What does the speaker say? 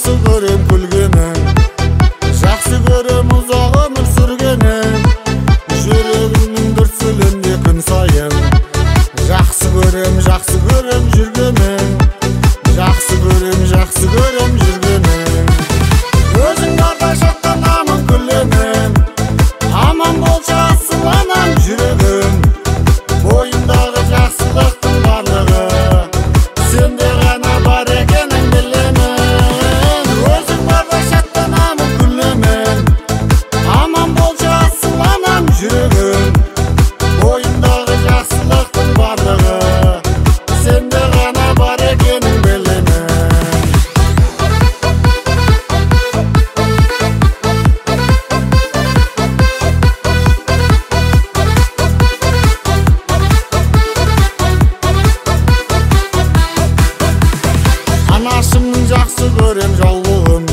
жақсы көрем күлгенің, жақсы көрем ұзақ өмір сүргенің, жүрегімнің дүрсілінде күн сайын. Жақсы көрем жүргенің, жақсы көрем жүргенің. Өзің барда шаттанамын күлемін, аман болшы асыланам жүрегім. Бойымдағы жақсылықтың барлығы сенде ғана бар екенін білемін. Өзің барда шаттанамын күлемін, аман болшы асыланам жүрегім. Бойымдағы жақсылықтың барлығы сенде ғана бар екенін білемін. Анашымның жақсы көрем жаулығын,